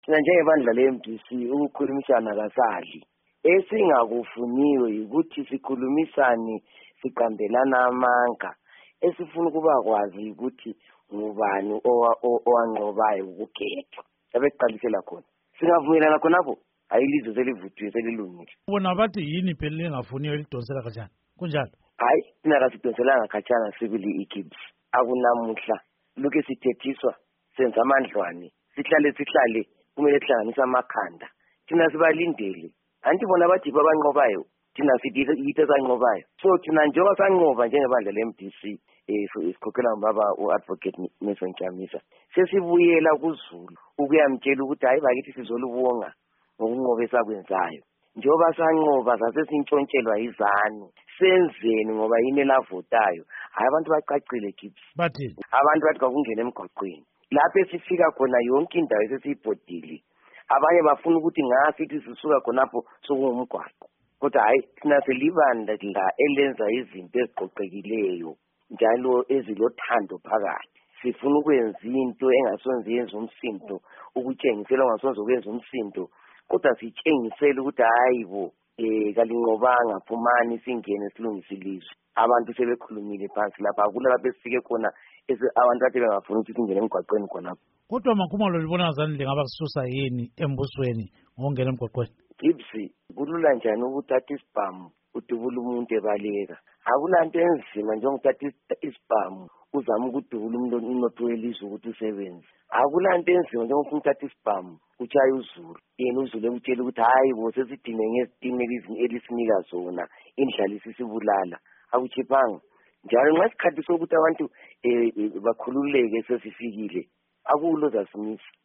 Thina njengebandla le-MDC ukukhulumisana kasadli. Esingakufuniwe ukuthi sikhulumisane siqambelana amanga. Esifuna ukuba kwazi ukuthi ngubani owanqobayo ukukhetha. Abekuqalisela khona. Singavumelana khonapho ayilizwe selivuthiwe selilungile. Bona bathi yini phela engafuniyo elidonsela kanjani? Kunjalo. Hayi, thina kasidonselanga khatshana sibili iKIBS. Akunamuhla lokho sithethiswa senza amandlwane. Sihlale kumele sihlanganise amakhanda. Thina sibalindele. Anti bona bathi babanqobayo. Thina sithi yitho sanqobayo. So thina njengoba sanqoba njengebandla le-MDC isikhokhela ngibaba u-advocate Nelson Chamisa. Sesibuyela kuZulu ukuyamtshela ukuthi hayi bakithi sizolubonga ngokunqoba esakwenzayo. Njengoba sanqoba sasesintshontshelwa izanu. Senzeni ngoba yini elavotayo. Hayi abantu bacacile KIBS. Bathini? Abantu bathi kakungena emgwaqweni. Lapho esifika khona yonke indawo esesiyibhodile. Abanye bafuna ukuthi ngasithi sisuka khonapho sokungumgwaqo. Kodwa hayi thina selibanda la elenza izinto eziqoqekileyo njalo ezilothando phakathi. Sifuna ukwenza into engasonze yenza umsindo, ukutshengisela ongasonze ukwenza umsindo. Kodwa sitshengisele ukuthi hayibo kalinqobanga phumani singene silungise ilizwe. Abantu sebekhulumile phansi lapha kulapho esifike khona abantu bathi bengafuna ukuthi singene emgwaqweni khonapho. Kodwa makhumalo libona zani lengaba kususa yini embusweni ngokungena emgwaqweni? KIBS kulula njani ukuthatha isibhamu udubula umuntu ebaleka. Akulanto enzima njengokuthatha isibhamu uzama ukudubula umnotho welizwe ukuthi usebenze. Akulanto enzima njengokufuna ukuthatha isibhamu utshaye uZulu. Yena uZulu ekutshela ukuthi hayi bo sesidinge ngezitimela elisinika zona indlala isibulala. Akuchiphanga. Njalo nxa isikhathi sokuthi abantu bakhululeke sesifikile akulo zasimisa.